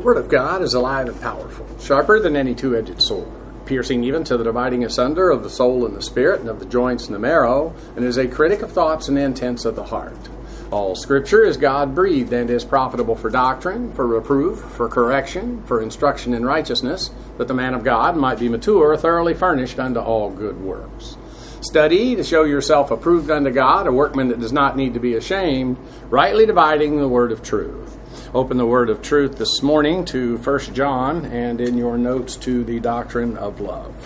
Word of God is alive and powerful, sharper than any two-edged sword, piercing even to the dividing asunder of the soul and the spirit, and of the joints and the marrow, and is a critic of thoughts and intents of the heart. All Scripture is God-breathed and is profitable for doctrine, for reproof, for correction, for instruction in righteousness, that the man of God might be mature, thoroughly furnished unto all good works. Study to show yourself approved unto God, a workman that does not need to be ashamed, rightly dividing the word of truth. Open the word of truth this morning to 1 John, and in your notes to the doctrine of love.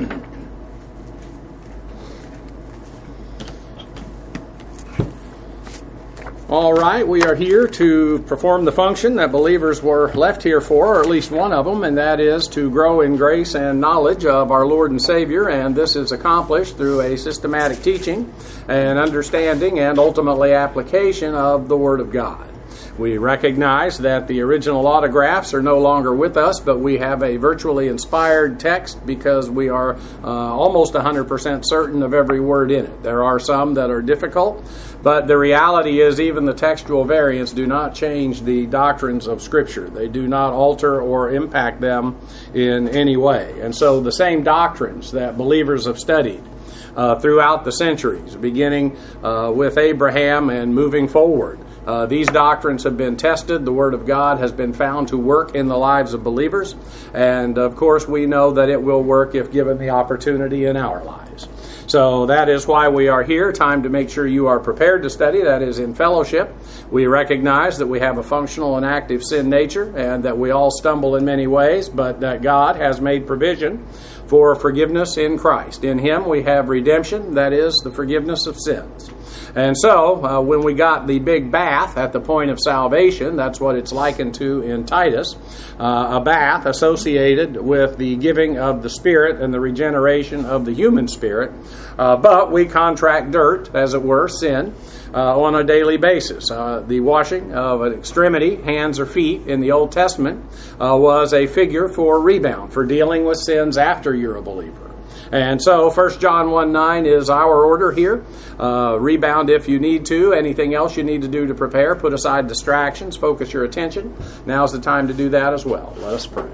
All right, we are here to perform the function that believers were left here for, or at least one of them, and that is to grow in grace and knowledge of our Lord and Savior, and this is accomplished through a systematic teaching and understanding and ultimately application of the Word of God. We recognize that the original autographs are no longer with us, but we have a virtually inspired text because we are almost 100% certain of every word in it. There are some that are difficult, but the reality is even the textual variants do not change the doctrines of Scripture. They do not alter or impact them in any way. And so the same doctrines that believers have studied throughout the centuries, beginning with Abraham and moving forward, these doctrines have been tested. The Word of God has been found to work in the lives of believers. And, of course, we know that it will work if given the opportunity in our lives. So that is why we are here. Time to make sure you are prepared to study. That is in fellowship. We recognize that we have a functional and active sin nature and that we all stumble in many ways, but that God has made provision for forgiveness in Christ. In Him we have redemption, that is, the forgiveness of sins. And so, when we got the big bath at the point of salvation, that's what it's likened to in Titus, a bath associated with the giving of the Spirit and the regeneration of the human spirit. But we contract dirt, as it were, sin, on a daily basis. The washing of an extremity, hands or feet, in the Old Testament was a figure for rebound, for dealing with sins after you're a believer. And so 1 John 1:9 is our order here. Rebound if you need to. Anything else you need to do to prepare, put aside distractions, focus your attention. Now's the time to do that as well. Let us pray.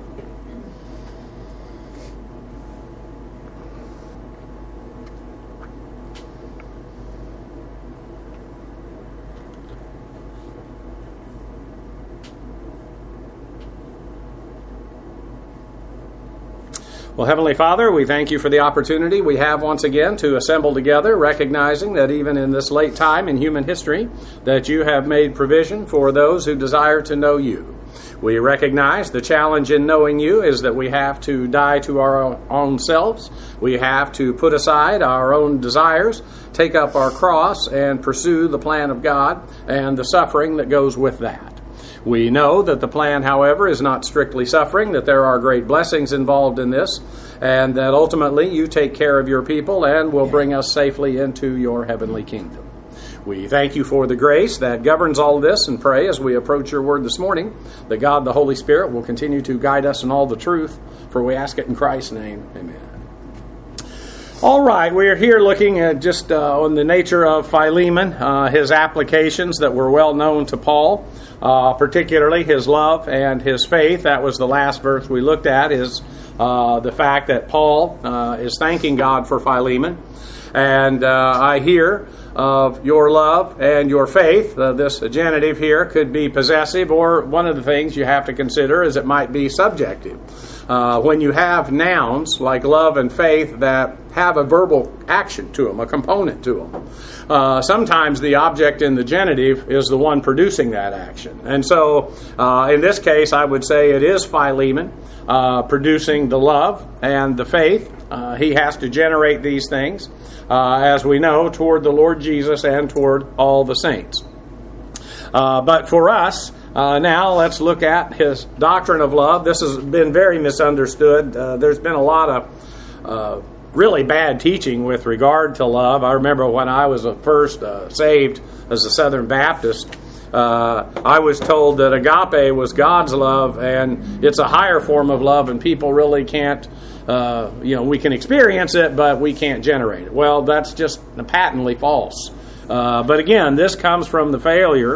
Well, Heavenly Father, we thank you for the opportunity we have once again to assemble together, recognizing that even in this late time in human history, that you have made provision for those who desire to know you. We recognize the challenge in knowing you is that we have to die to our own selves. We have to put aside our own desires, take up our cross, and pursue the plan of God and the suffering that goes with that. We know that the plan, however, is not strictly suffering, that there are great blessings involved in this, and that ultimately you take care of your people and will bring us safely into your heavenly kingdom. We thank you for the grace that governs all this and pray as we approach your word this morning that God the Holy Spirit will continue to guide us in all the truth, for we ask it in Christ's name. Amen. All right, we are here looking at just on the nature of Philemon, his applications that were well known to Paul, particularly his love and his faith. That was the last verse we looked at, is the fact that Paul is thanking God for Philemon. And I hear of your love and your faith. This genitive here could be possessive, or one of the things you have to consider is it might be subjective. When you have nouns like love and faith that have a verbal action to them, a component to them, sometimes the object in the genitive is the one producing that action. And so in this case, I would say it is Philemon producing the love and the faith. He has to generate these things, as we know, toward the Lord Jesus and toward all the saints. But for us, now let's look at his doctrine of love. This has been very misunderstood. There's been a lot of really bad teaching with regard to love. I remember when I was first saved as a Southern Baptist, I was told that agape was God's love, and it's a higher form of love, and people really can't, we can experience it, but we can't generate it. Well, that's just patently false. But again, this comes from the failure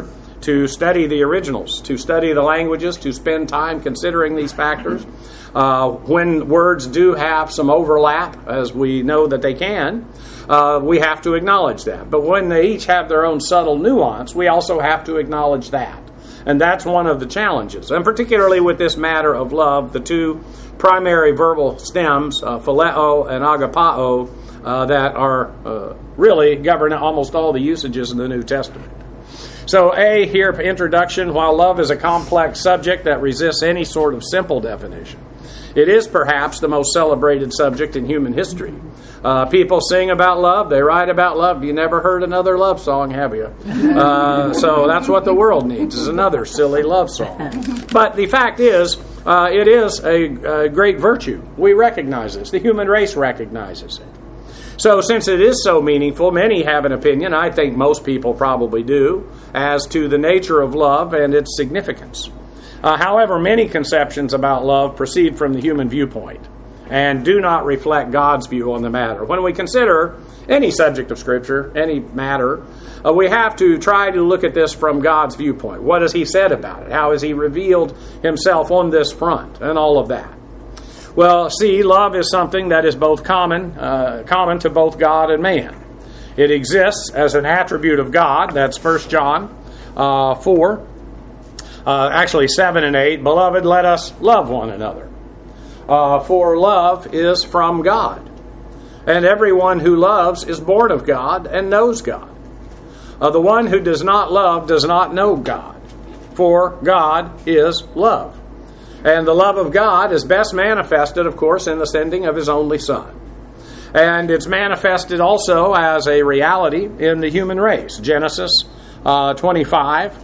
to study the originals, to study the languages, to spend time considering these factors. When words do have some overlap, as we know that they can, we have to acknowledge that. But when they each have their own subtle nuance, we also have to acknowledge that. And that's one of the challenges. And particularly with this matter of love, the two primary verbal stems, phileo and agapao, that are really govern almost all the usages in the New Testament. So here, introduction, while love is a complex subject that resists any sort of simple definition, it is perhaps the most celebrated subject in human history. People sing about love, they write about love. You never heard another love song, have you? So that's what the world needs, is another silly love song. But the fact is, it is a great virtue. We recognize this. The human race recognizes it. So since it is so meaningful, many have an opinion, I think most people probably do, as to the nature of love and its significance. However, many conceptions about love proceed from the human viewpoint and do not reflect God's view on the matter. When we consider any subject of Scripture, any matter, we have to try to look at this from God's viewpoint. What has He said about it? How has He revealed Himself on this front? And all of that. Well, see, love is something that is both common to both God and man. It exists as an attribute of God. That's 1 John 4. Actually 7 and 8. Beloved, let us love one another. For love is from God. And everyone who loves is born of God and knows God. The one who does not love does not know God. For God is love. And the love of God is best manifested, of course, in the sending of His only Son. And it's manifested also as a reality in the human race. Genesis 25,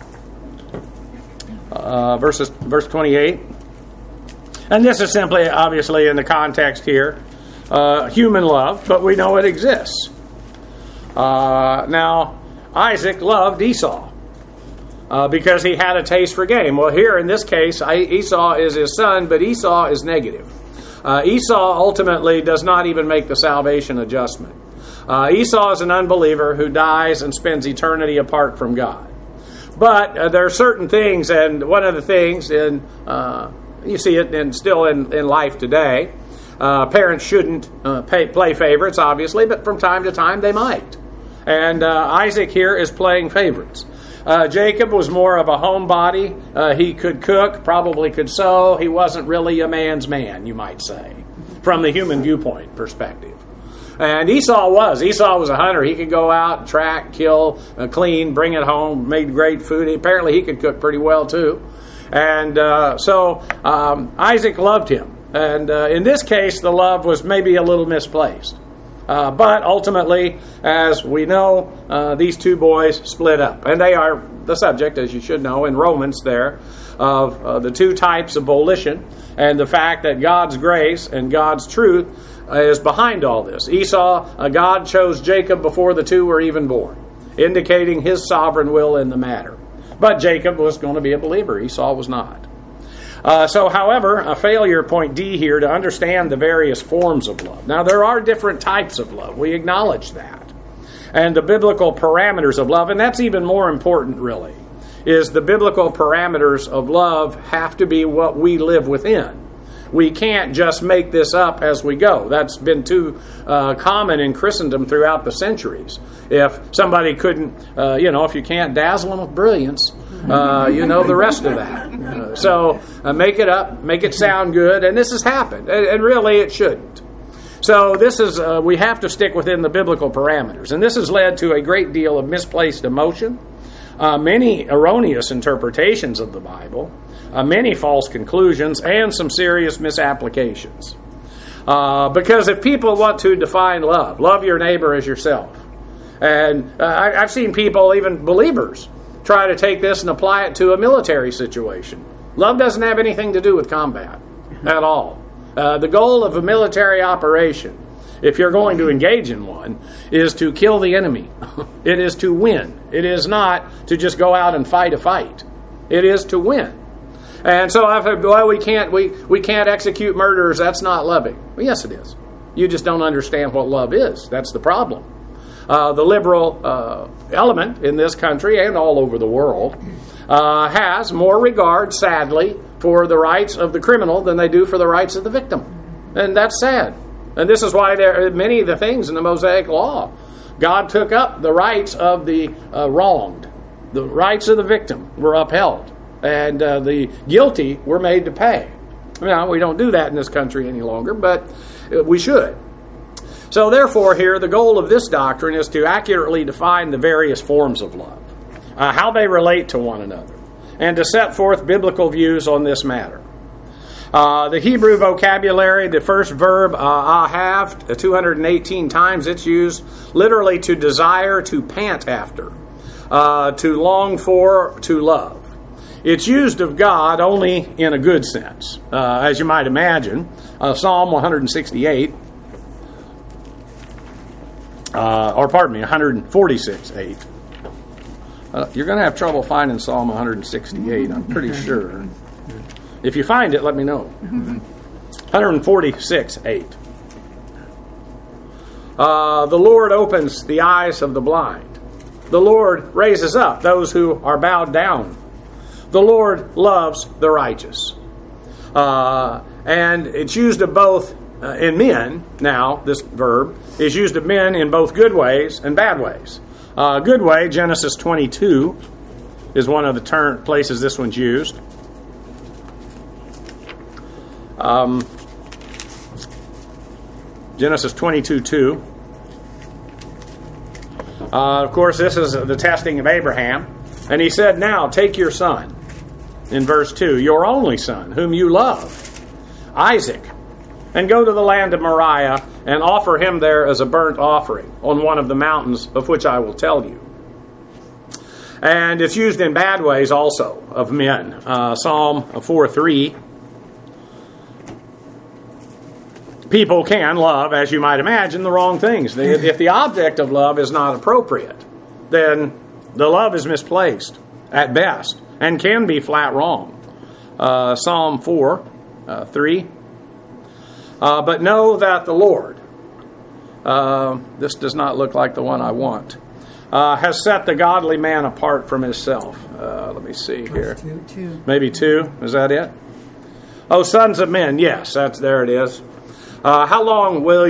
verse 28. And this is simply, obviously, in the context here, human love, but we know it exists. Now, Isaac loved Esau. Because he had a taste for game. Well, here in this case, Esau is his son, but Esau is negative. Esau ultimately does not even make the salvation adjustment. Esau is an unbeliever who dies and spends eternity apart from God. But there are certain things, and one of the things, you see it still in life today, parents shouldn't play favorites, obviously, but from time to time they might. And Isaac here is playing favorites. Jacob was more of a homebody. He could cook, probably could sew. He wasn't really a man's man, you might say, from the human viewpoint perspective. And Esau was. Esau was a hunter. He could go out, track, kill, clean, bring it home, made great food. Apparently he could cook pretty well too. And so Isaac loved him. And in this case, the love was maybe a little misplaced. But ultimately, as we know, these two boys split up. And they are the subject, as you should know, in Romans there, of the two types of volition and the fact that God's grace and God's truth is behind all this. Esau, God chose Jacob before the two were even born, indicating His sovereign will in the matter. But Jacob was going to be a believer. Esau was not. However, a failure, point D here, to understand the various forms of love. Now, there are different types of love. We acknowledge that. And the biblical parameters of love, and that's even more important, really, is the biblical parameters of love have to be what we live within. We can't just make this up as we go. That's been too common in Christendom throughout the centuries. If somebody couldn't, if you can't dazzle them with brilliance, you know the rest of that. So make it up, make it sound good, and this has happened. And really it shouldn't. So this is, we have to stick within the biblical parameters. And this has led to a great deal of misplaced emotion, many erroneous interpretations of the Bible, many false conclusions, and some serious misapplications. Because if people want to define love your neighbor as yourself. And I've seen people, even believers, try to take this and apply it to a military situation. Love doesn't have anything to do with combat at all. The goal of a military operation, if you're going to engage in one, is to kill the enemy. It is to win. It is not to just go out and fight a fight. It is to win. And so I've heard, well, we can't execute murderers. That's not loving. Well, yes, it is. You just don't understand what love is. That's the problem. the liberal element in this country and all over the world has more regard, sadly, for the rights of the criminal than they do for the rights of the victim. And that's sad. And this is why there are many of the things in the Mosaic Law. God took up the rights of the wronged. The rights of the victim were upheld. And the guilty were made to pay. Now, we don't do that in this country any longer, but we should. So therefore, here, the goal of this doctrine is to accurately define the various forms of love, how they relate to one another, and to set forth biblical views on this matter. The Hebrew vocabulary, the first verb, ahav, 218 times it's used, literally to desire, to pant after, to long for, to love. It's used of God only in a good sense, as you might imagine. Psalm 168, 146:8. You're going to have trouble finding Psalm 168, I'm pretty sure. If you find it, let me know. 146:8. The Lord opens the eyes of the blind. The Lord raises up those who are bowed down. The Lord loves the righteous. And it's used of both in men. Now, this verb is used of men in both good ways and bad ways. Good way, Genesis 22 is one of the places this one's used. Genesis 22:2. Of course, this is the testing of Abraham. And he said, now take your son, in verse 2, your only son, whom you love, Isaac, and go to the land of Moriah and offer him there as a burnt offering on one of the mountains of which I will tell you. And it's used in bad ways also of men. Psalm 4:3. People can love, as you might imagine, the wrong things. If the object of love is not appropriate, then the love is misplaced at best and can be flat wrong. Psalm 4:3. But know that the Lord, this does not look like the one I want, has set the godly man apart from himself. Let me see here. Maybe 2. Is that it? Oh, sons of men. Yes, there it is. How long will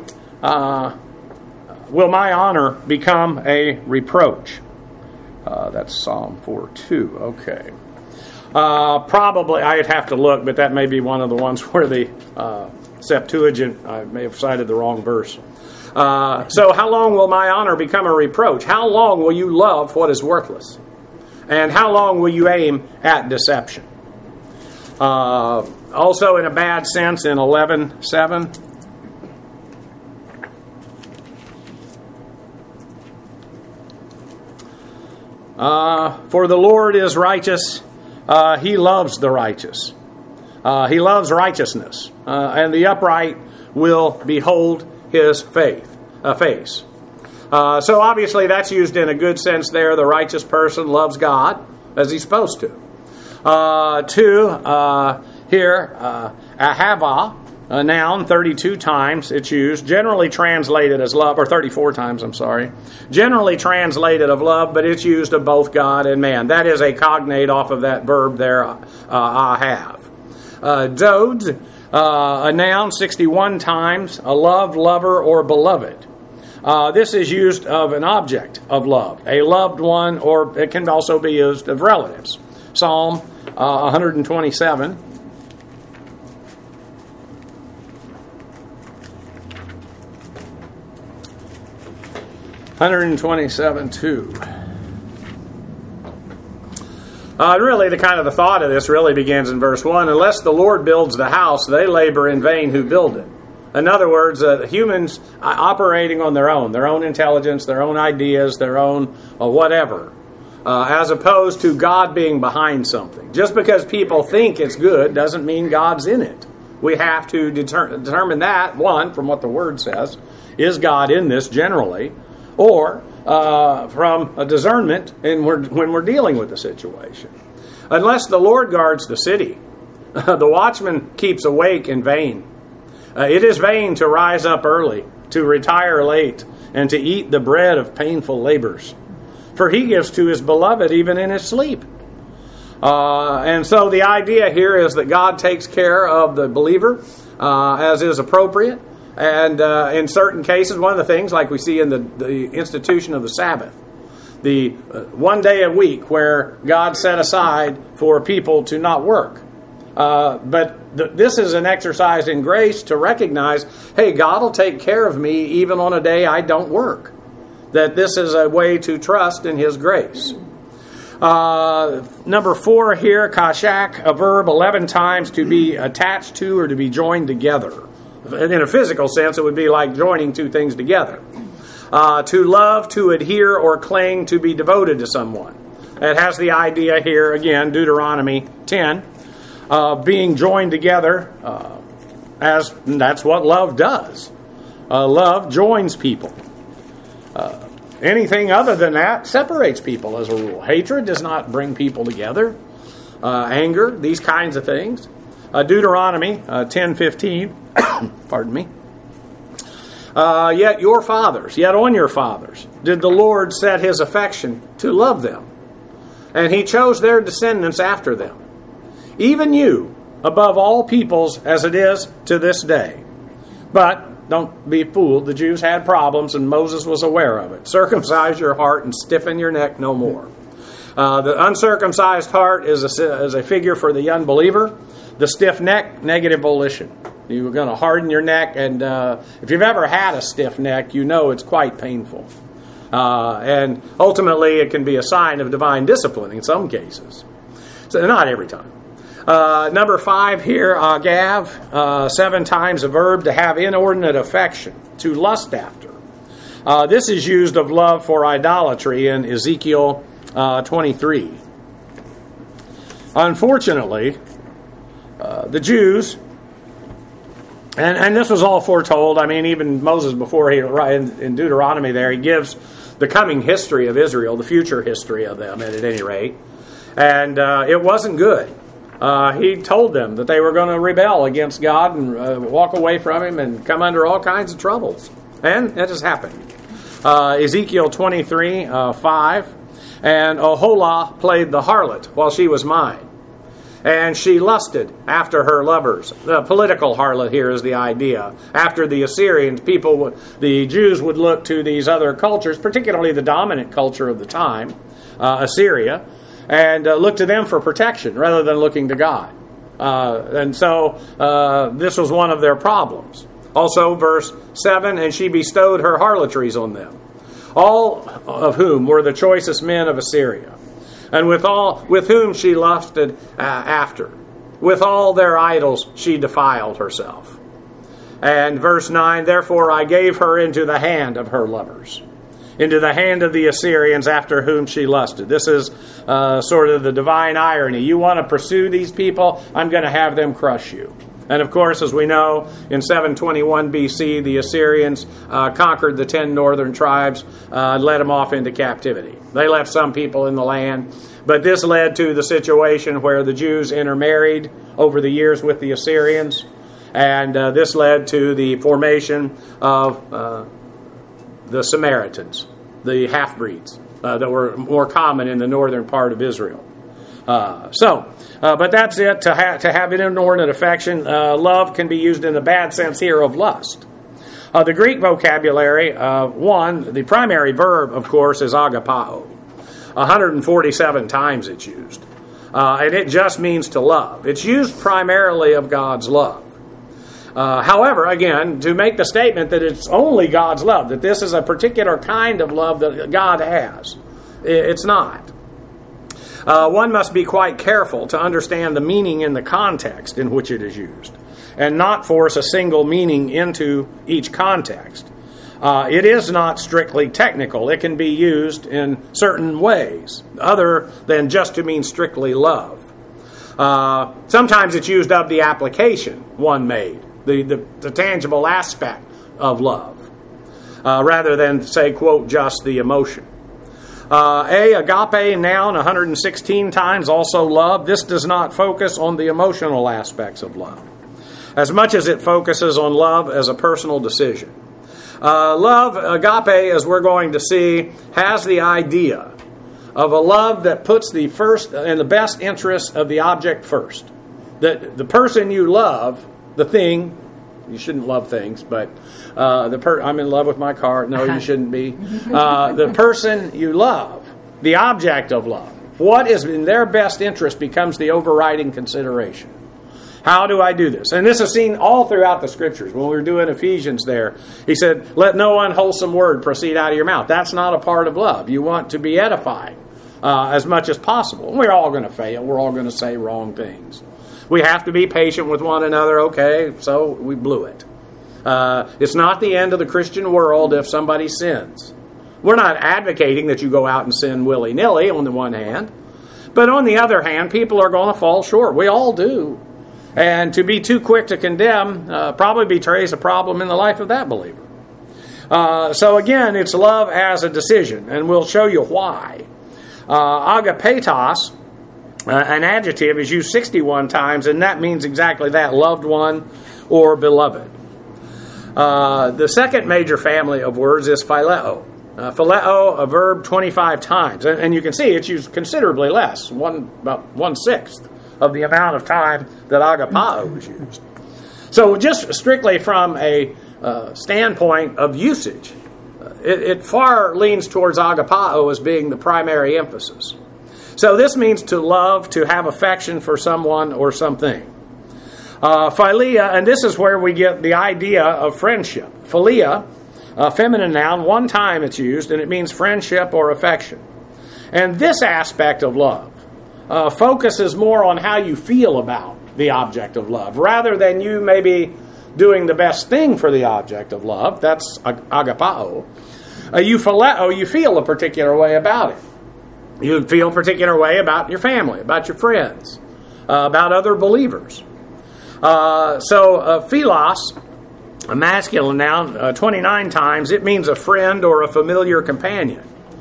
my honor become a reproach? That's Psalm 4:2. Okay. Probably, I'd have to look, but that may be one of the ones where the Septuagint, I may have cited the wrong verse. So how long will my honor become a reproach? How long will you love what is worthless? And how long will you aim at deception? Also in a bad sense in 11:7. For the Lord is righteous, he loves the righteous. He loves righteousness, and the upright will behold his face. So obviously that's used in a good sense there. The righteous person loves God as he's supposed to. 2, here, ahava, a noun, 32 times it's used, generally translated as love, or 34 times, I'm sorry. Generally translated of love, but it's used of both God and man. That is a cognate off of that verb there, ahav. Dod, a noun, 61 times, a love, lover, or beloved. This is used of an object of love, a loved one, or it can also be used of relatives. Psalm 127. (127:2). Really, the thought of this really begins in verse 1. Unless the Lord builds the house, they labor in vain who build it. In other words, humans operating on their own intelligence, their own ideas, their own whatever, as opposed to God being behind something. Just because people think it's good doesn't mean God's in it. We have to determine that, one, from what the Word says, is God in this generally, or from a discernment when we're dealing with the situation. Unless the Lord guards the city, the watchman keeps awake in vain. It is vain to rise up early, to retire late, and to eat the bread of painful labors. For he gives to his beloved even in his sleep. And so the idea here is that God takes care of the believer as is appropriate. And in certain cases, one of the things, like we see in the institution of the Sabbath, the one day a week where God set aside for people to not work. But this is an exercise in grace to recognize, hey, God will take care of me even on a day I don't work. That this is a way to trust in His grace. Number 4 here, kashak, a verb 11 times, to be attached to or to be joined together. In a physical sense, it would be like joining two things together. To love, to adhere, or cling, to be devoted to someone. It has the idea here, again, Deuteronomy 10, being joined together, as that's what love does. Love joins people. Anything other than that separates people as a rule. Hatred does not bring people together. Anger, these kinds of things. Deuteronomy 10:15, pardon me. Yet on your fathers, did the Lord set His affection to love them, and He chose their descendants after them, even you, above all peoples, as it is to this day. But don't be fooled, the Jews had problems, and Moses was aware of it. Circumcise your heart and stiffen your neck no more. The uncircumcised heart is a figure for the unbeliever. The stiff neck, negative volition. You're going to harden your neck, and if you've ever had a stiff neck, you know it's quite painful. And ultimately, it can be a sign of divine discipline in some cases. So not every time. Number 5 here, agav, 7 times a verb, to have inordinate affection, to lust after. This is used of love for idolatry in Ezekiel 23. Unfortunately, the Jews, and this was all foretold. I mean, even Moses, before he in Deuteronomy there, he gives the coming history of Israel, the future history of them, at any rate. And it wasn't good. He told them that they were going to rebel against God and walk away from Him and come under all kinds of troubles. And that has happened. Ezekiel 23, 5. And Oholah played the harlot while she was mine. And she lusted after her lovers. The political harlot here is the idea. After the Assyrians, the Jews would look to these other cultures, particularly the dominant culture of the time, Assyria, and look to them for protection rather than looking to God. And so this was one of their problems. Also, verse 7, and she bestowed her harlotries on them, all of whom were the choicest men of Assyria, and with whom she lusted after. With all their idols she defiled herself. And verse 9, therefore I gave her into the hand of her lovers, into the hand of the Assyrians after whom she lusted. This is sort of the divine irony. You want to pursue these people, I'm going to have them crush you. And of course, as we know, in 721 BC, the Assyrians conquered the 10 northern tribes, led them off into captivity. They left some people in the land, but this led to the situation where the Jews intermarried over the years with the Assyrians, and this led to the formation of the Samaritans, the half-breeds that were more common in the northern part of Israel. But that's it, to have an inordinate affection. Love can be used in the bad sense here of lust. The Greek vocabulary, the primary verb, of course, is agapao. 147 times it's used. And it just means to love. It's used primarily of God's love. However, again, to make the statement that it's only God's love, that this is a particular kind of love that God has, it's not. One must be quite careful to understand the meaning in the context in which it is used, and not force a single meaning into each context. It is not strictly technical. It can be used in certain ways, other than just to mean strictly love. Sometimes it's used of the application one made, the tangible aspect of love, rather than, say, quote, just the emotion. Agape, noun, 116 times, also love. This does not focus on the emotional aspects of love, as much as it focuses on love as a personal decision. Love, agape, as we're going to see, has the idea of a love that puts the first and the best interest of the object first. That the person you love, the thing, you shouldn't love things, but I'm in love with my car. No, you shouldn't be. The person you love, the object of love, what is in their best interest becomes the overriding consideration. How do I do this? And this is seen all throughout the Scriptures. When we were doing Ephesians there, he said, let no unwholesome word proceed out of your mouth. That's not a part of love. You want to be edifying as much as possible. We're all going to fail. We're all going to say wrong things. We have to be patient with one another. Okay, so we blew it. It's not the end of the Christian world if somebody sins. We're not advocating that you go out and sin willy-nilly on the one hand. But on the other hand, people are going to fall short. We all do. And to be too quick to condemn probably betrays a problem in the life of that believer. So again, it's love as a decision, and we'll show you why. Agapetos, an adjective, is used 61 times, and that means exactly that, loved one or beloved. The second major family of words is phileo. Phileo, a verb, 25 times. And you can see it's used considerably less, about 1/6 of the amount of time that agapao was used. So just strictly from a standpoint of usage, it far leans towards agapao as being the primary emphasis. So this means to love, to have affection for someone or something. Philia, and this is where we get the idea of friendship. Philia, a feminine noun, one time it's used, and it means friendship or affection. And this aspect of love focuses more on how you feel about the object of love, rather than you maybe doing the best thing for the object of love. That's agapao. You phileo, you feel a particular way about it. You feel a particular way about your family, about your friends, about other believers. Philos, a masculine noun, 29 times, it means a friend or a familiar companion.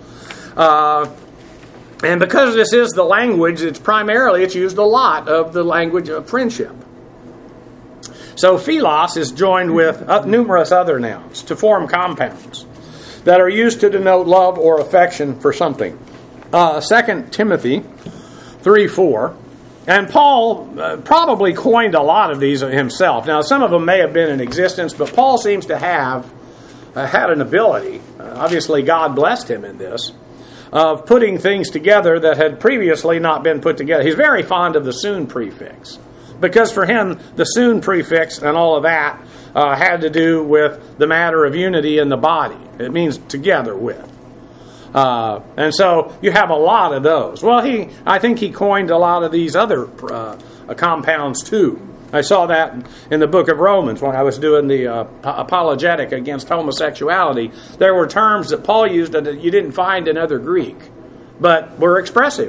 And because this is the language, it's used a lot of the language of friendship. So philos is joined with numerous other nouns to form compounds that are used to denote love or affection for something. 2 Timothy 3:4. And Paul probably coined a lot of these himself. Now, some of them may have been in existence, but Paul seems to have had an ability, obviously God blessed him in this, of putting things together that had previously not been put together. He's very fond of the soon prefix, because for him, the soon prefix and all of that had to do with the matter of unity in the body. It means together with. And so you have a lot of those. Well, I think he coined a lot of these other compounds too. I saw that in the book of Romans when I was doing the apologetic against homosexuality. There were terms that Paul used that you didn't find in other Greek, but were expressive.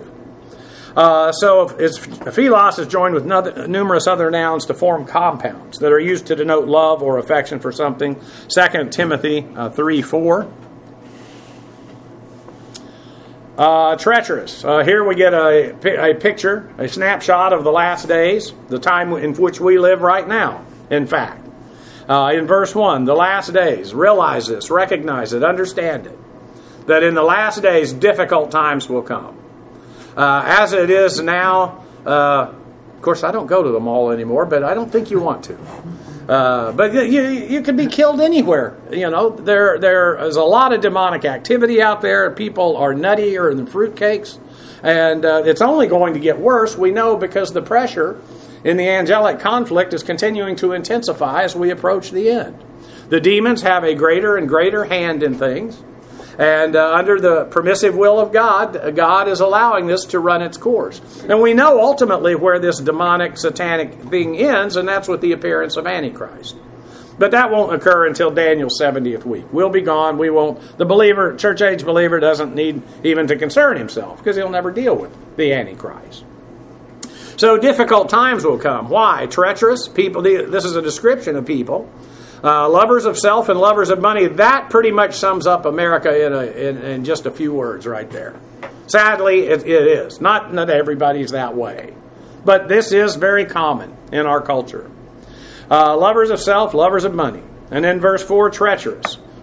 Philos is joined with numerous other nouns to form compounds that are used to denote love or affection for something. 2 Timothy 3:4. Treacherous. Here we get a picture, a snapshot of the last days, the time in which we live right now, in fact. In verse 1, the last days, realize this, recognize it, understand it, that in the last days difficult times will come. As it is now, of course I don't go to the mall anymore, but I don't think you want to. But you could be killed anywhere. You know, there is a lot of demonic activity out there. People are nuttier than fruitcakes, and it's only going to get worse. We know because the pressure in the angelic conflict is continuing to intensify as we approach the end. The demons have a greater and greater hand in things, and under the permissive will of God, God is allowing this to run its course. And we know ultimately where this demonic, satanic thing ends, and that's with the appearance of Antichrist. But that won't occur until Daniel's 70th week. We'll be gone. We won't. The believer, church-age believer, doesn't need even to concern himself because he'll never deal with the Antichrist. So difficult times will come. Why? Treacherous people. This is a description of people. Lovers of self and lovers of money. That pretty much sums up America in just a few words right there. Sadly, it is. Not everybody's that way. But this is very common in our culture. Lovers of self, lovers of money. And then verse 4, treacherous.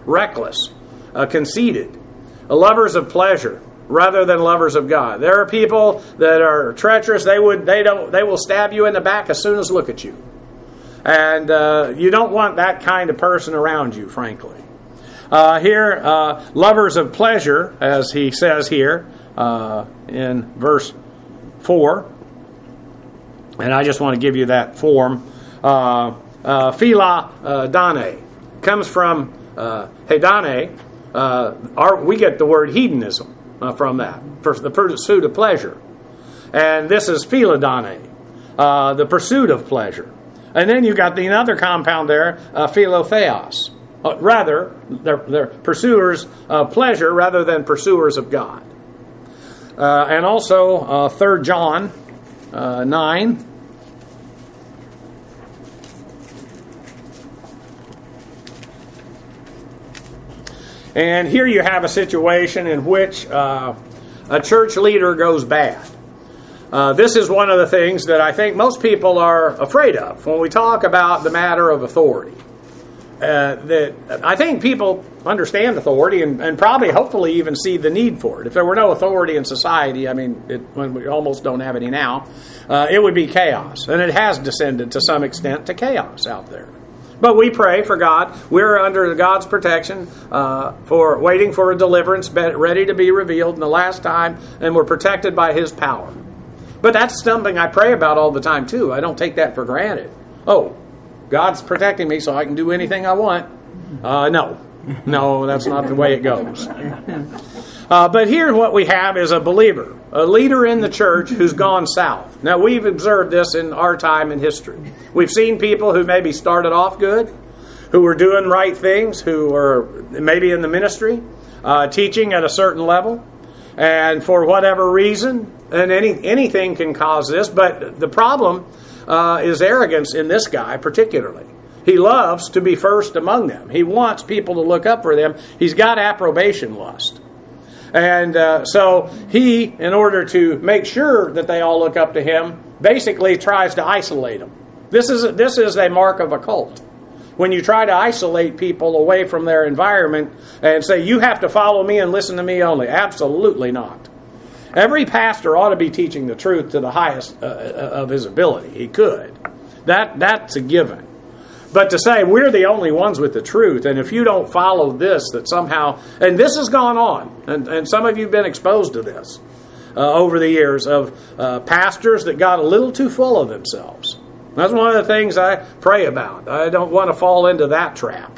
reckless, conceited, lovers of pleasure rather than lovers of God. There are people that are treacherous. They will stab you in the back as soon as look at you. And you don't want that kind of person around you, frankly. Here, lovers of pleasure, as he says here in verse 4. And I just want to give you that form. Phila dane comes from hedane. We get the word hedonism from that, for the pursuit of pleasure. And this is philadane, the pursuit of pleasure. And then you got the another compound there, philotheos. Rather, they're pursuers of pleasure rather than pursuers of God. And also 3 John 9. And here you have a situation in which a church leader goes bad. This is one of the things that I think most people are afraid of when we talk about the matter of authority. That I think people understand authority and probably, hopefully, even see the need for it. If there were no authority in society, when we almost don't have any now, it would be chaos. And it has descended to some extent to chaos out there. But we pray for God. We're under God's protection, for waiting for a deliverance ready to be revealed in the last time, and we're protected by His power. But that's something I pray about all the time, too. I don't take that for granted. Oh, God's protecting me so I can do anything I want. No, that's not the way it goes. But here what we have is a believer, a leader in the church who's gone south. Now, we've observed this in our time in history. We've seen people who maybe started off good, who were doing right things, who were maybe in the ministry, teaching at a certain level, and for whatever reason, and anything can cause this, but the problem is arrogance in this guy particularly. He loves to be first among them. He wants people to look up for them. He's got approbation lust. And so he, in order to make sure that they all look up to him, basically tries to isolate them. This is a mark of a cult. When you try to isolate people away from their environment and say, you have to follow me and listen to me only. Absolutely not. Every pastor ought to be teaching the truth to the highest of his ability. He could. That's a given. But to say we're the only ones with the truth, and if you don't follow this, that somehow, and this has gone on, and some of you have been exposed to this over the years of pastors that got a little too full of themselves. That's one of the things I pray about. I don't want to fall into that trap.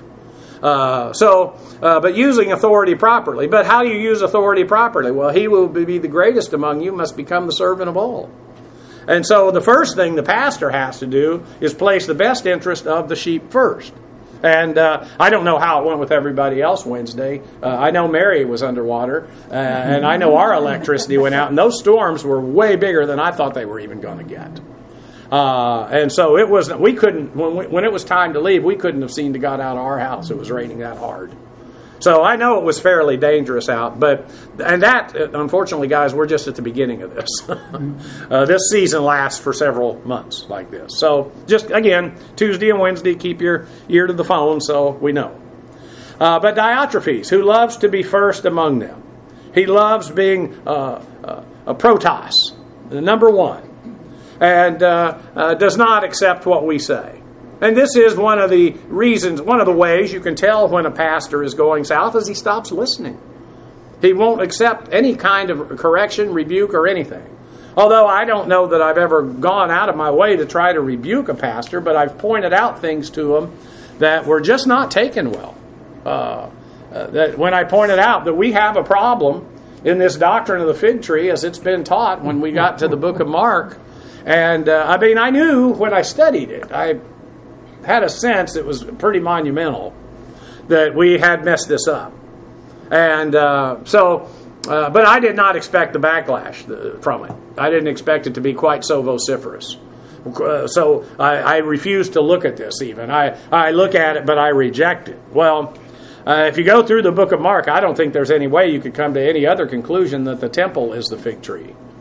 But using authority properly. But how do you use authority properly? Well, he will be the greatest among you, must become the servant of all. And so the first thing the pastor has to do is place the best interest of the sheep first. And I don't know how it went with everybody else Wednesday. I know Mary was underwater, and I know our electricity went out, and those storms were way bigger than I thought they were even going to get. And so it was. We couldn't when it was time to leave. We couldn't have seen to got out of our house. It was raining that hard. So I know it was fairly dangerous out, and that, unfortunately, guys, we're just at the beginning of this. This season lasts for several months like this. So just, again, Tuesday and Wednesday, keep your ear to the phone so we know. But Diotrephes, who loves to be first among them. He loves being a protos, the number one, and does not accept what we say. And this is one of the reasons, one of the ways you can tell when a pastor is going south is he stops listening. He won't accept any kind of correction, rebuke, or anything. Although I don't know that I've ever gone out of my way to try to rebuke a pastor, but I've pointed out things to him that were just not taken well. That when I pointed out that we have a problem in this doctrine of the fig tree as it's been taught when we got to the book of Mark. And I knew when I studied it, I had a sense it was pretty monumental that we had messed this up. And but I did not expect the backlash from it. I didn't expect it to be quite so vociferous. So I refuse to look at this even. I look at it, but I reject it. Well, if you go through the book of Mark, I don't think there's any way you could come to any other conclusion that the temple is the fig tree.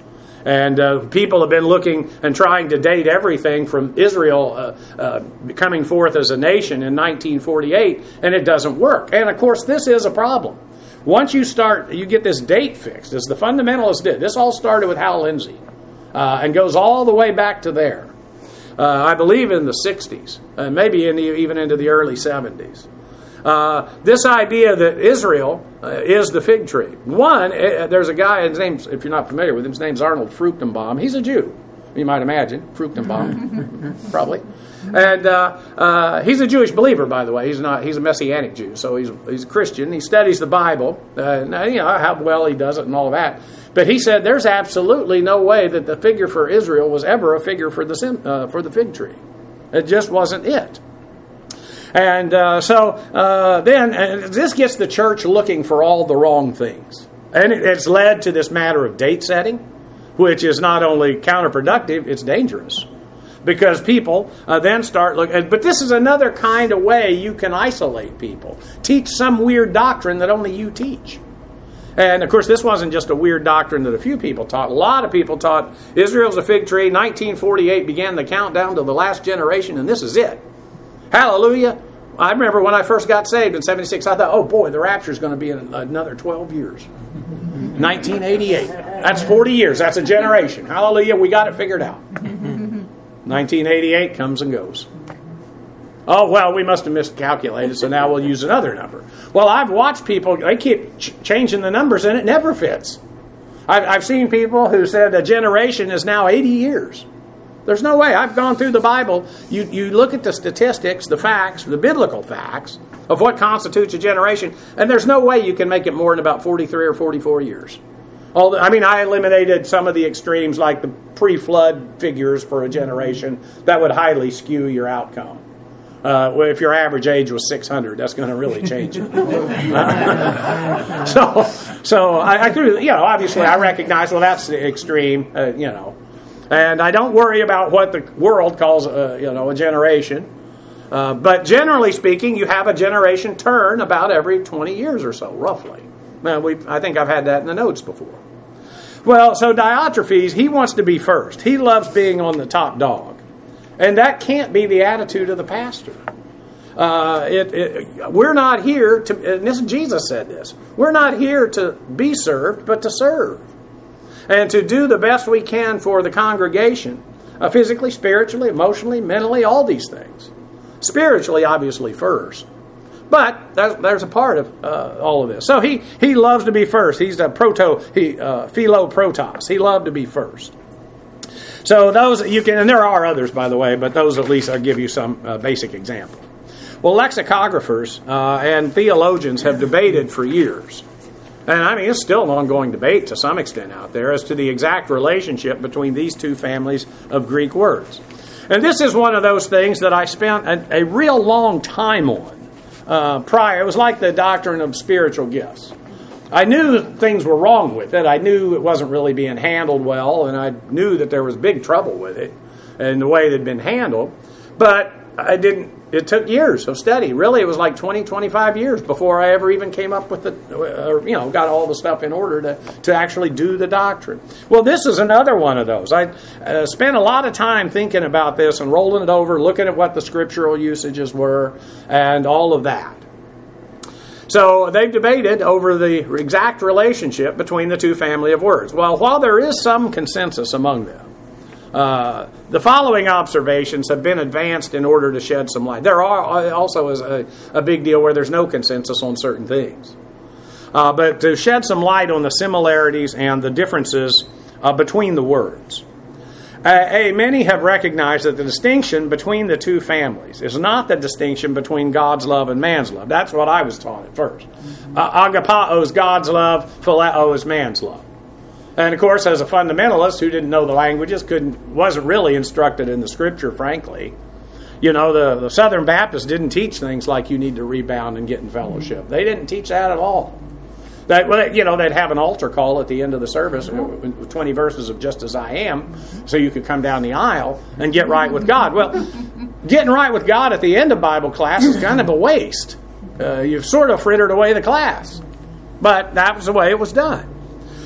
And people have been looking and trying to date everything from Israel coming forth as a nation in 1948, and it doesn't work. And of course, this is a problem. Once you get this date fixed, as the fundamentalists did. This all started with Hal Lindsey and goes all the way back to there. I believe in the 60s, maybe even into the early 70s. This idea that Israel is the fig tree. There's a guy, his name's, if you're not familiar with him, his name's Arnold Fruchtenbaum. He's a Jew, you might imagine. Fruchtenbaum, probably. And he's a Jewish believer, by the way. He's a Messianic Jew, so he's a Christian. He studies the Bible, how well he does it and all of that. But he said there's absolutely no way that the figure for Israel was ever a figure for the fig tree. It just wasn't it. And then this gets the church looking for all the wrong things. And it's led to this matter of date setting, which is not only counterproductive, it's dangerous. Because people then start looking. But this is another kind of way you can isolate people. Teach some weird doctrine that only you teach. And, of course, this wasn't just a weird doctrine that a few people taught. A lot of people taught Israel's a fig tree. 1948 began the countdown to the last generation, and this is it. Hallelujah. I remember when I first got saved in 76, I thought, oh boy, the rapture is going to be in another 12 years. 1988. That's 40 years. That's a generation. Hallelujah. We got it figured out. 1988 comes and goes. Oh, well, we must have miscalculated, so now we'll use another number. Well, I've watched people, they keep changing the numbers, and it never fits. I've seen people who said a generation is now 80 years. There's no way. I've gone through the Bible. You look at the statistics, the facts, the biblical facts of what constitutes a generation, and there's no way you can make it more than about 43 or 44 years. I eliminated some of the extremes like the pre-flood figures for a generation that would highly skew your outcome. If your average age was 600, that's going to really change it. So I threw, obviously I recognize, well, that's the extreme, And I don't worry about what the world calls, a generation. But generally speaking, you have a generation turn about every 20 years or so, roughly. Now, I think I've had that in the notes before. Well, so Diotrephes, he wants to be first. He loves being on the top dog. And that can't be the attitude of the pastor. We're not here to, and Jesus said this, we're not here to be served, but to serve. And to do the best we can for the congregation, physically, spiritually, emotionally, mentally, all these things. Spiritually, obviously, first. But there's a part of all of this. So he loves to be first. He's a philoprotos. He loved to be first. So those you can, and there are others, by the way, but those at least I'll give you some basic example. Well, lexicographers and theologians have debated for years. And it's still an ongoing debate to some extent out there as to the exact relationship between these two families of Greek words. And this is one of those things that I spent a real long time on prior. It was like the doctrine of spiritual gifts. I knew that things were wrong with it. I knew it wasn't really being handled well, and I knew that there was big trouble with it and the way it had been handled. But it took years of study. Really, it was like 20, 25 years before I ever even came up with got all the stuff in order to actually do the doctrine. Well, this is another one of those. I spent a lot of time thinking about this and rolling it over, looking at what the scriptural usages were and all of that. So they've debated over the exact relationship between the two family of words. Well, while there is some consensus among them, the following observations have been advanced in order to shed some light. There are also is a big deal where there's no consensus on certain things. But to shed some light on the similarities and the differences between the words. Many have recognized that the distinction between the two families is not the distinction between God's love and man's love. That's what I was taught at first. Agapao is God's love, phileo is man's love. And of course, as a fundamentalist who didn't know the languages, wasn't really instructed in the Scripture, frankly. The Southern Baptists didn't teach things like you need to rebound and get in fellowship. They didn't teach that at all. They'd have an altar call at the end of the service, 20 verses of Just As I Am, so you could come down the aisle and get right with God. Well, getting right with God at the end of Bible class is kind of a waste. You've sort of frittered away the class. But that was the way it was done.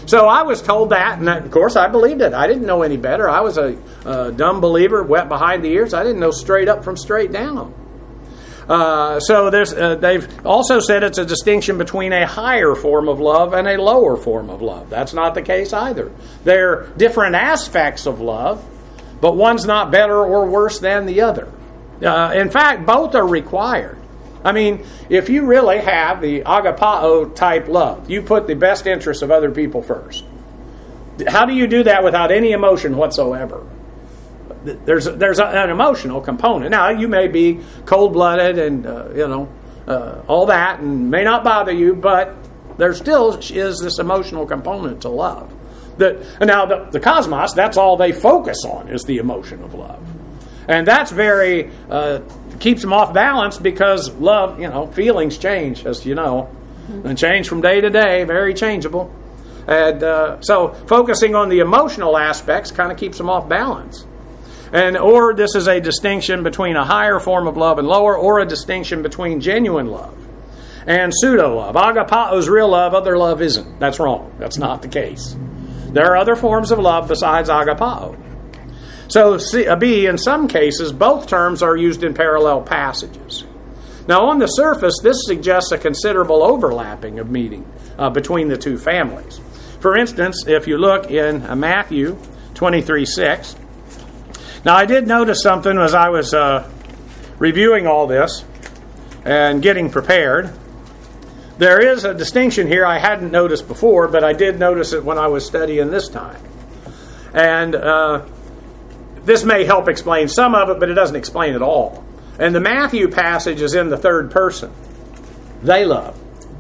So I was told that, and of course I believed it. I didn't know any better. I was a dumb believer, wet behind the ears. I didn't know straight up from straight down. So they've also said it's a distinction between a higher form of love and a lower form of love. That's not the case either. They're different aspects of love, but one's not better or worse than the other. In fact, both are required. I mean, if you really have the agapao type love, you put the best interests of other people first. How do you do that without any emotion whatsoever? There's an emotional component. Now, you may be cold-blooded and, all that, and may not bother you, but there still is this emotional component to love. Now, the cosmos, that's all they focus on is the emotion of love. And that's very, keeps them off balance because love, feelings change, as you know, and change from day to day, very changeable. And so focusing on the emotional aspects kind of keeps them off balance. Or this is a distinction between a higher form of love and lower, or a distinction between genuine love and pseudo-love. Agapao's real love, other love isn't. That's wrong. That's not the case. There are other forms of love besides agapao. So B, in some cases, both terms are used in parallel passages. Now, on the surface, this suggests a considerable overlapping of meaning between the two families. For instance, if you look in Matthew 23:6, now I did notice something as I was reviewing all this and getting prepared. There is a distinction here I hadn't noticed before, but I did notice it when I was studying this time. And this may help explain some of it, but it doesn't explain it all. And the Matthew passage is in the third person. They love.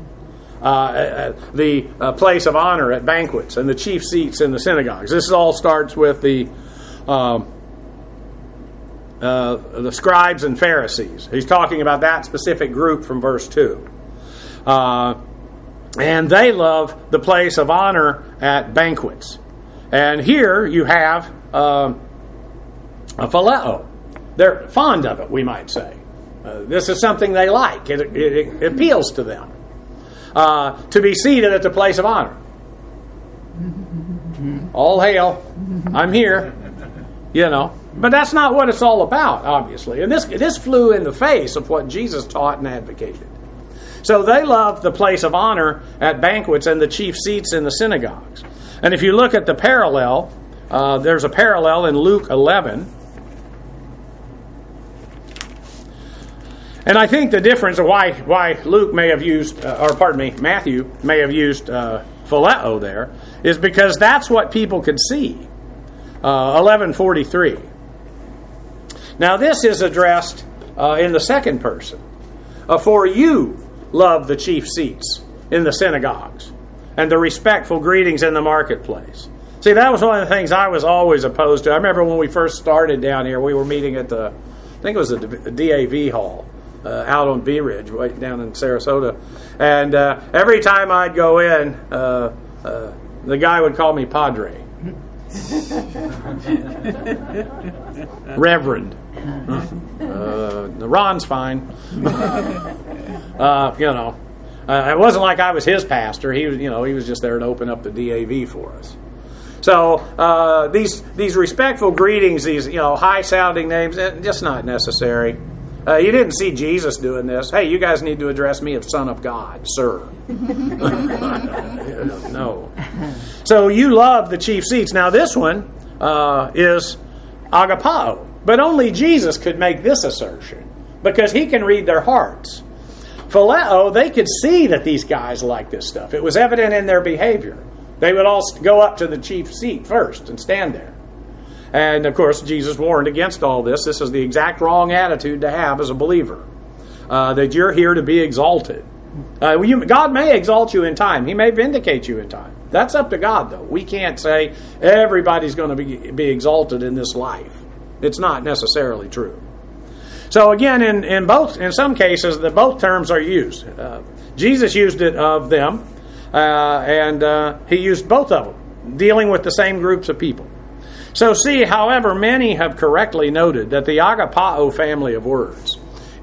The place of honor at banquets and the chief seats in the synagogues. This all starts with the scribes and Pharisees. He's talking about that specific group from verse 2. And they love the place of honor at banquets. And here you have a phileo. They're fond of it, we might say. This is something they like. It appeals to them. To be seated at the place of honor. All hail. I'm here. But that's not what it's all about, obviously. And this flew in the face of what Jesus taught and advocated. So they love the place of honor at banquets and the chief seats in the synagogues. And if you look at the parallel, there's a parallel in Luke 11. And I think the difference of why Luke may have used, Matthew may have used phileo there, is because that's what people could see. 11:43. Now this is addressed in the second person. For you love the chief seats in the synagogues and the respectful greetings in the marketplace. See, that was one of the things I was always opposed to. I remember when we first started down here, we were meeting at I think it was the DAV hall. Out on Bee Ridge, right down in Sarasota. And every time I'd go in, the guy would call me Padre. Reverend. Ron's fine. It wasn't like I was his pastor. He was just there to open up the DAV for us. So these respectful greetings, these high-sounding names, just not necessary. You didn't see Jesus doing this. Hey, you guys need to address me as Son of God, sir. No. So you love the chief seats. Now this one is agapao. But only Jesus could make this assertion because he can read their hearts. Phileo, they could see that these guys like this stuff. It was evident in their behavior. They would all go up to the chief seat first and stand there. And, of course, Jesus warned against all this. This is the exact wrong attitude to have as a believer. That you're here to be exalted. God may exalt you in time. He may vindicate you in time. That's up to God, though. We can't say everybody's going to be exalted in this life. It's not necessarily true. So, again, in some cases, both terms are used. Jesus used it of them, and he used both of them, dealing with the same groups of people. So see, however, many have correctly noted that the agapao family of words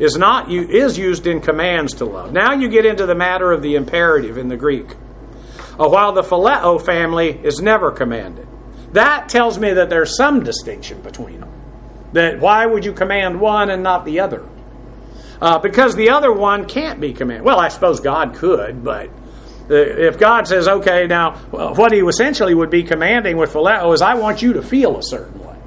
is used in commands to love. Now you get into the matter of the imperative in the Greek. while the phileo family is never commanded. That tells me that there's some distinction between them. That why would you command one and not the other? Because the other one can't be commanded. Well, I suppose God could, but if God says, okay, now what he essentially would be commanding with phileo is, I want you to feel a certain way.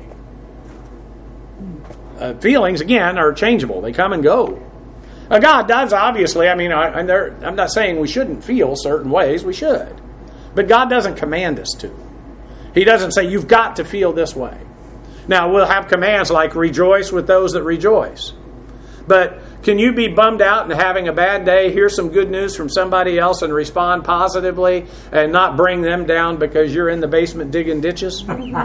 Feelings, again, are changeable. They come and go. God does, obviously. I mean, I'm not saying we shouldn't feel certain ways. We should. But God doesn't command us to. He doesn't say, you've got to feel this way. Now, we'll have commands like rejoice with those that rejoice. But can you be bummed out and having a bad day, hear some good news from somebody else and respond positively and not bring them down because you're in the basement digging ditches?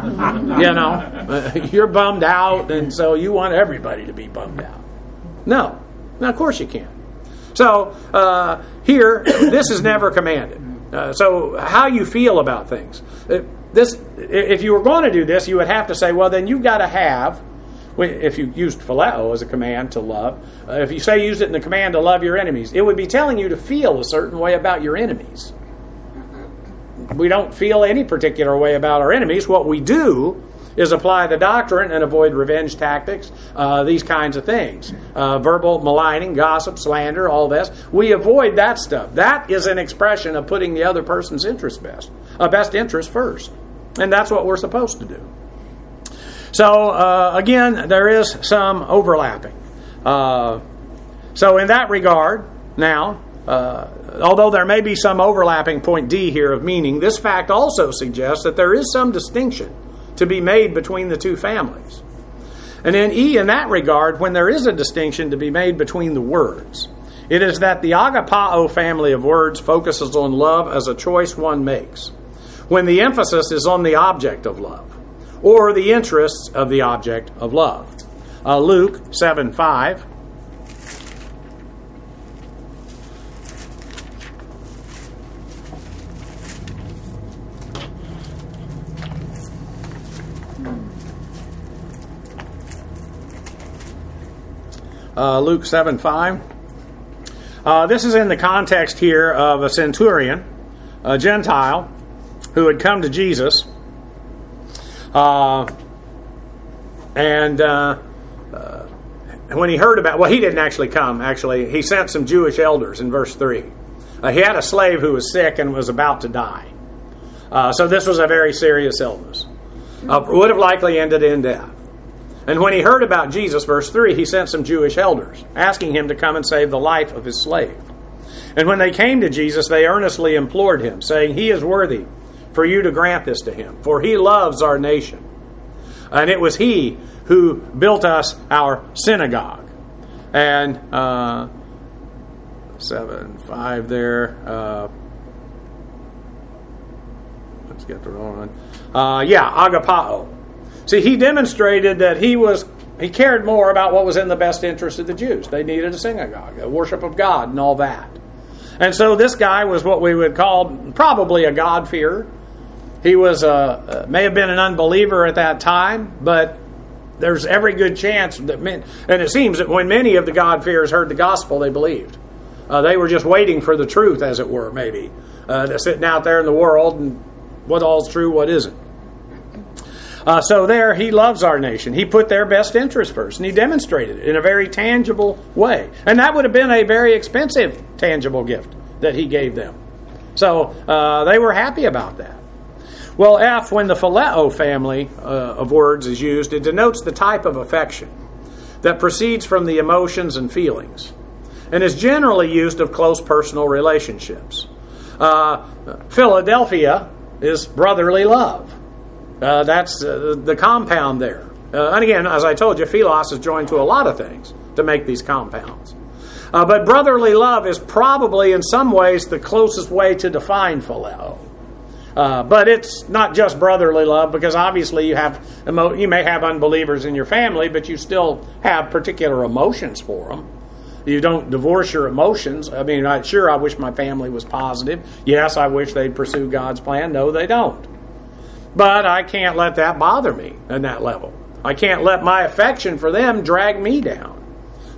You're bummed out, and so you want everybody to be bummed out. No. Now, of course you can't. So, here, this is never commanded. So, how you feel about things. If you were going to do this, you would have to say, well, then you've got to have, if you used phileo as a command to love, if you say use it in the command to love your enemies, it would be telling you to feel a certain way about your enemies. We don't feel any particular way about our enemies. What we do is apply the doctrine and avoid revenge tactics, these kinds of things. Verbal maligning, gossip, slander, all this. We avoid that stuff. That is an expression of putting the other person's best interest first. And that's what we're supposed to do. So, again, there is some overlapping. So in that regard, now, although there may be some overlapping, point D here, of meaning, this fact also suggests that there is some distinction to be made between the two families. And in E, in that regard, when there is a distinction to be made between the words, it is that the agapao family of words focuses on love as a choice one makes, when the emphasis is on the object of love, or the interests of the object of love. Luke 7:5. Luke 7:5. This is in the context here of a centurion, a Gentile, who had come to Jesus. And when he heard about, well, he didn't actually come, actually. He sent some Jewish elders in verse 3. He had a slave who was sick and was about to die. So this was a very serious illness. Would have likely ended in death. And when he heard about Jesus, verse 3, he sent some Jewish elders, asking him to come and save the life of his slave. And when they came to Jesus, they earnestly implored him, saying, he is worthy for you to grant this to him, for he loves our nation. And it was he who built us our synagogue. And 7:5 there. Let's get the wrong one. Agapao. See, he demonstrated that he cared more about what was in the best interest of the Jews. They needed a synagogue, a worship of God, and all that. And so this guy was what we would call probably a God-fearer. He was may have been an unbeliever at that time, but there's every good chance that and it seems that when many of the God-fearers heard the gospel, they believed. They were just waiting for the truth, as it were, maybe. They're sitting out there in the world, and what all's true, what isn't. So there, he loves our nation. He put their best interest first, and he demonstrated it in a very tangible way. And that would have been a very expensive, tangible gift that he gave them. So they were happy about that. Well, F, when the phileo family of words is used, it denotes the type of affection that proceeds from the emotions and feelings, and is generally used of close personal relationships. Philadelphia is brotherly love. That's the compound there. And again, as I told you, philos is joined to a lot of things to make these compounds. But brotherly love is probably in some ways the closest way to define phileo. But it's not just brotherly love, because obviously you may have unbelievers in your family, but you still have particular emotions for them. You don't divorce your emotions. I mean, I wish my family was positive. Yes, I wish they'd pursue God's plan. No, they don't. But I can't let that bother me on that level. I can't let my affection for them drag me down.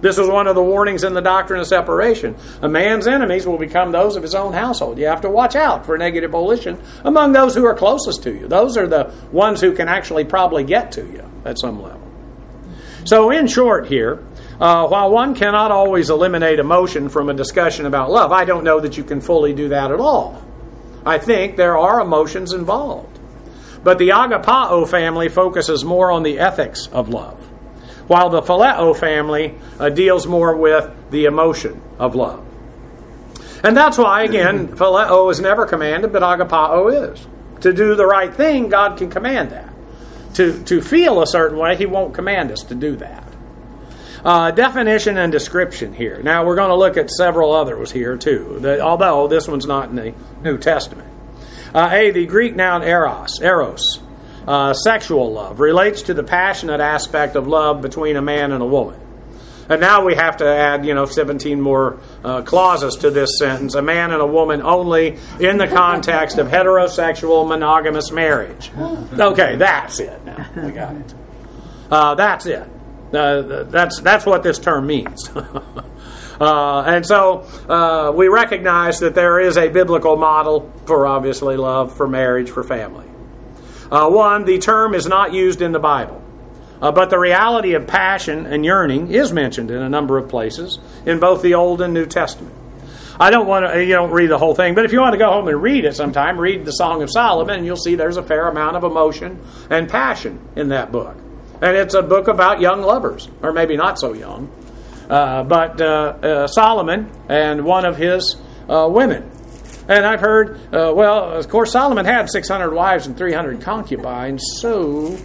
This is one of the warnings in the doctrine of separation. A man's enemies will become those of his own household. You have to watch out for negative volition among those who are closest to you. Those are the ones who can actually probably get to you at some level. So in short here, while one cannot always eliminate emotion from a discussion about love, I don't know that you can fully do that at all. I think there are emotions involved. But the agapao family focuses more on the ethics of love, while the phileo family deals more with the emotion of love. And that's why, again, phileo is never commanded, but agapao is. To do the right thing, God can command that. To feel a certain way, He won't command us to do that. Definition and description here. Now, we're going to look at several others here, too, although this one's not in the New Testament. The Greek noun eros, sexual love, relates to the passionate aspect of love between a man and a woman. And now we have to add, 17 more clauses to this sentence. A man and a woman only in the context of heterosexual monogamous marriage. Okay, that's it now. We got it. That's it. That's what this term means. And so we recognize that there is a biblical model for, obviously, love, for marriage, for family. One, the term is not used in the Bible. But the reality of passion and yearning is mentioned in a number of places in both the Old and New Testament. I don't want to, you don't read the whole thing, but if you want to go home and read it sometime, read the Song of Solomon, and you'll see there's a fair amount of emotion and passion in that book. And it's a book about young lovers, or maybe not so young, but Solomon and one of his women. And I've heard, of course, Solomon had 600 wives and 300 concubines, so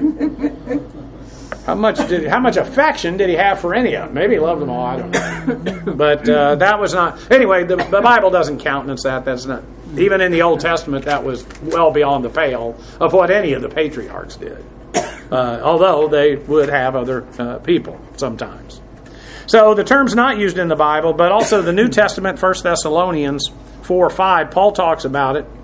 how much affection did he have for any of them? Maybe he loved them all, I don't know. But that was not... Anyway, the Bible doesn't countenance that. That's not... Even in the Old Testament, that was well beyond the pale of what any of the patriarchs did. Although they would have other people sometimes. So the term's not used in the Bible, but also the New Testament, 1 Thessalonians 4:5, Paul talks about it,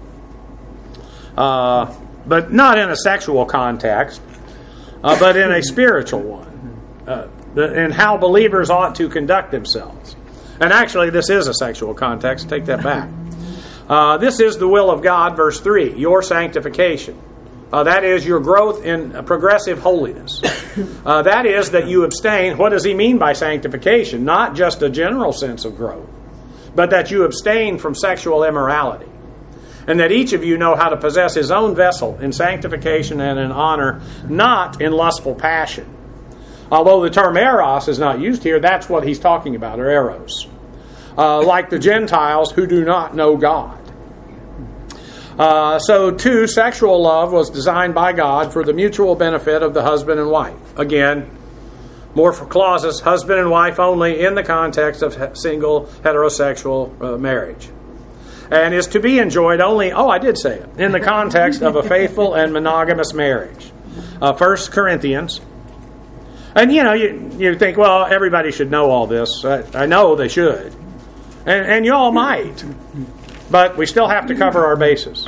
but not in a sexual context, but in a spiritual one, in how believers ought to conduct themselves. And actually, this is a sexual context. Take that back. This is the will of God, verse 3, your sanctification. That is your growth in progressive holiness. That is that you abstain. What does he mean by sanctification? Not just a general sense of growth, but that you abstain from sexual immorality. And that each of you know how to possess his own vessel in sanctification and in honor, not in lustful passion. Although the term eros is not used here, that's what he's talking about, or eros. Like the Gentiles who do not know God. So, too, sexual love was designed by God for the mutual benefit of the husband and wife. Again, more for clauses, husband and wife only in the context of single heterosexual marriage. And is to be enjoyed only, I did say it, in the context of a faithful and monogamous marriage. 1 Corinthians. And, you think, well, everybody should know all this. I know they should. And you all might. But we still have to cover our bases.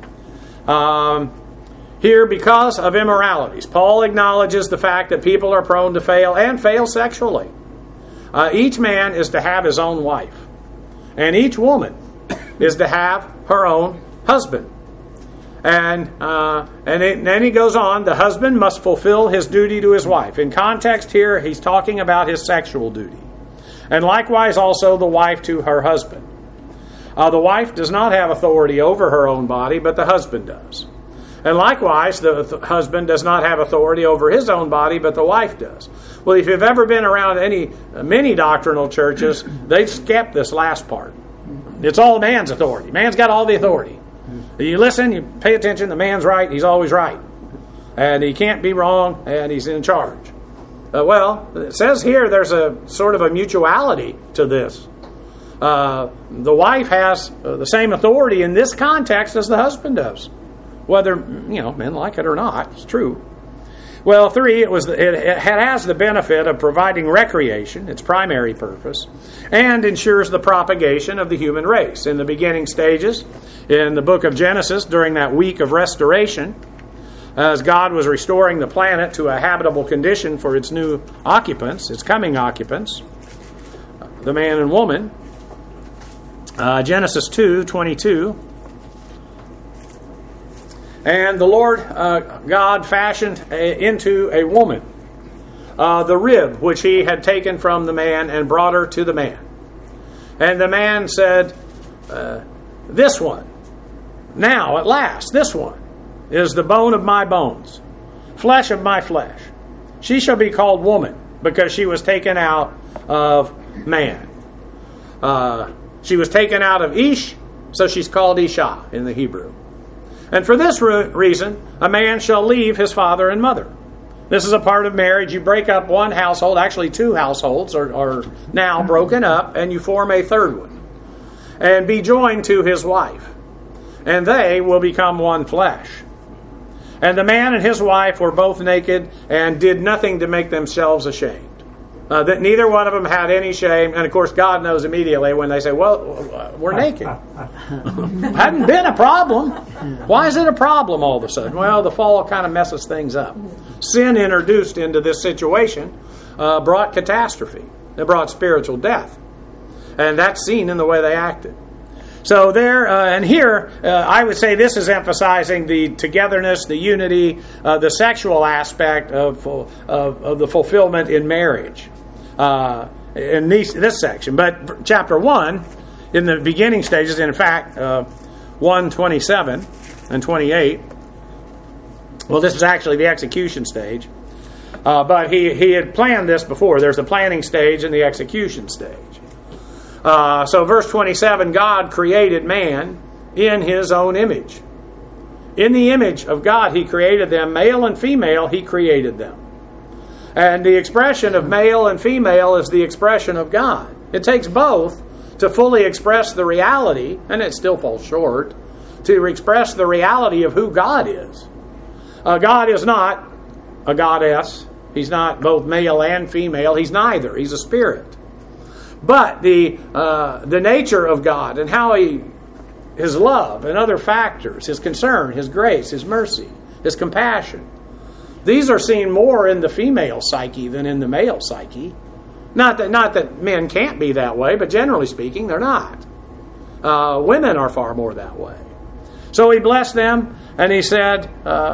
Here, because of immoralities, Paul acknowledges the fact that people are prone to fail, and fail sexually. Each man is to have his own wife. And each woman is to have her own husband. And then he goes on, the husband must fulfill his duty to his wife. In context here, he's talking about his sexual duty. And likewise also the wife to her husband. The wife does not have authority over her own body, but the husband does. And likewise, the husband does not have authority over his own body, but the wife does. Well, if you've ever been around many doctrinal churches, they skip this last part. It's all man's authority. Man's got all the authority. You listen, you pay attention, the man's right, he's always right. And he can't be wrong, and he's in charge. Well, it says here there's a sort of a mutuality to this. The wife has the same authority in this context as the husband does. Whether, men like it or not, it's true. Well, 3, it has the benefit of providing recreation, its primary purpose, and ensures the propagation of the human race. In the beginning stages, in the book of Genesis, during that week of restoration, as God was restoring the planet to a habitable condition for its new occupants, its coming occupants, the man and woman. Genesis 2:22. And the Lord God fashioned into a woman the rib which he had taken from the man and brought her to the man. And the man said, this one, now at last, this one is the bone of my bones, flesh of my flesh. She shall be called woman, because she was taken out of man. She was taken out of Ish, so she's called Isha in the Hebrew. And for this reason, a man shall leave his father and mother. This is a part of marriage. You break up one household, actually two households are now broken up, and you form a third one. And be joined to his wife, and they will become one flesh. And the man and his wife were both naked and did nothing to make themselves ashamed. That neither one of them had any shame. And of course, God knows immediately when they say, well, we're naked. Hadn't been a problem. Why is it a problem all of a sudden? Well, the fall kind of messes things up. Sin introduced into this situation brought catastrophe. It brought spiritual death. And that's seen in the way they acted. So there and here, I would say this is emphasizing the togetherness, the unity, the sexual aspect of the fulfillment in marriage in this section. But chapter 1, in the beginning stages, in fact, 1:27 and 28, well, this is actually the execution stage. But he had planned this before. There's the planning stage and the execution stage. So verse 27, God created man in his own image. In the image of God he created them, male and female he created them. And the expression of male and female is the expression of God. It takes both to fully express the reality, and it still falls short, to express the reality of who God is. God is not a goddess. He's not both male and female. He's neither. He's a spirit. But the nature of God and how his love and other factors, his concern, his grace, his mercy, his compassion, these are seen more in the female psyche than in the male psyche. Not that men can't be that way, but generally speaking, they're not. Women are far more that way. So he blessed them, and he said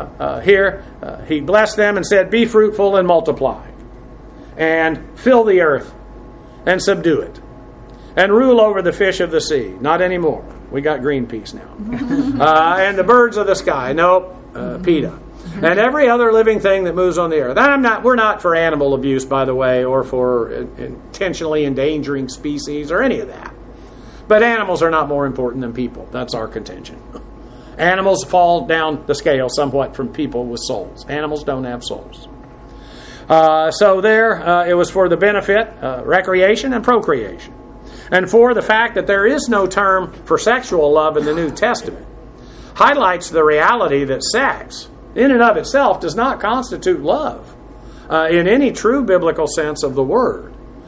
he blessed them and said, "Be fruitful and multiply, and fill the earth, and subdue it, and rule over the fish of the sea." Not anymore. We got Greenpeace now. And the birds of the sky. Nope. PETA. And every other living thing that moves on the earth. We're not for animal abuse, by the way, or for intentionally endangering species or any of that. But animals are not more important than people. That's our contention. Animals fall down the scale somewhat from people with souls. Animals don't have souls. So there, it was for the benefit, recreation and procreation. And for the fact that there is no term for sexual love in the New Testament, highlights the reality that sex, in and of itself, does not constitute love in any true biblical sense of the word.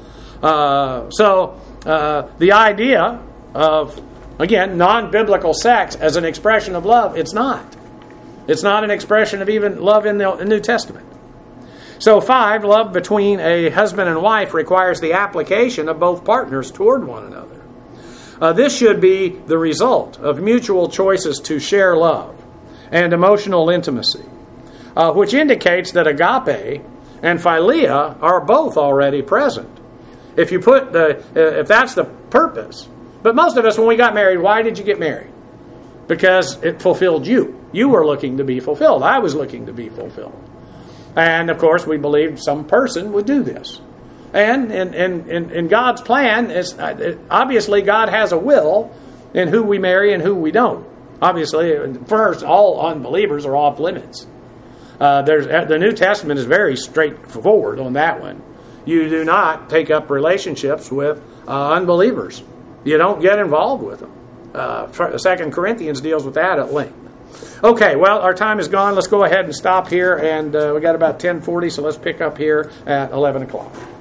So the idea of, again, non-biblical sex as an expression of love, it's not. It's not an expression of even love in the New Testament. So 5, love between a husband and wife requires the application of both partners toward one another. This should be the result of mutual choices to share love and emotional intimacy, which indicates that agape and philia are both already present. If that's the purpose. But most of us, when we got married, why did you get married? Because it fulfilled you. You were looking to be fulfilled. I was looking to be fulfilled. And, of course, we believed some person would do this. And in God's plan, obviously God has a will in who we marry and who we don't. Obviously, first, all unbelievers are off limits. The New Testament is very straightforward on that one. You do not take up relationships with unbelievers. You don't get involved with them. 2 Corinthians deals with that at length. Okay, well, our time is gone. Let's go ahead and stop here, and we got about 10:40, so let's pick up here at 11 o'clock.